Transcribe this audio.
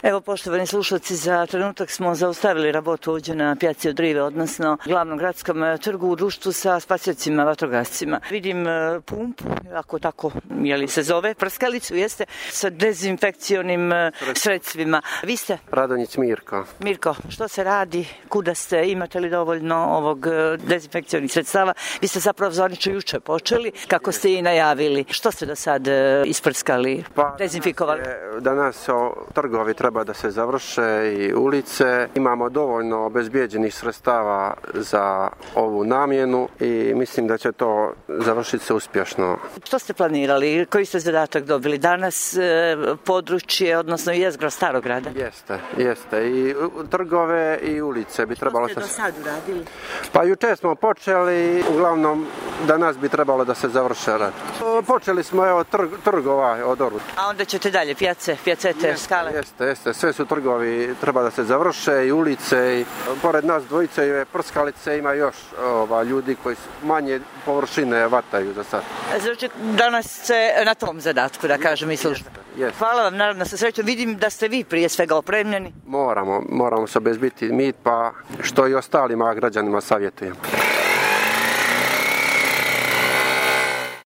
Evo, poštovani slušalci, za trenutak smo zaustavili rabotu ovdje na Piazzi od Rive, odnosno glavnom gradskom trgu u društvu sa spasiocima, vatrogascima. Vidim pumpu, ako tako se zove, prskalicu, jeste, sa dezinfekcionim sredstvima. Vi ste? Radonjić Mirko. Mirko, što se radi? Kuda ste? Imate li dovoljno ovog dezinfekcionih sredstava? Vi ste zapravo zvanično juče počeli, kako ste i najavili. Što ste do sad isprskali, dezinfikovali? Danas trgovi treba da se završe i ulice. Imamo dovoljno obezbijeđenih sredstava za ovu namjenu i mislim da će to završiti se uspješno. Što ste planirali? Koji ste zadatak dobili? Danas područje, odnosno jezgro Starograda? Jeste. I trgove i ulice bi trebalo... Što ste do sad uradili? Pa juče smo počeli, uglavnom danas bi trebalo da se završe rad. Počeli smo trgova od Oruta. A onda ćete dalje, pijacete, skale? Jeste. Sve su trgovi, treba da se završe i ulice. I pored nas dvojice prskalice ima još ljudi koji manje površine vataju za sad. Znači, danas ste na tom zadatku, da kažem i služba. Hvala vam, naravno, sa srećom. Vidim da ste vi prije svega opremljeni. Moramo se obezbiti mi, pa što i ostalima građanima savjetujem.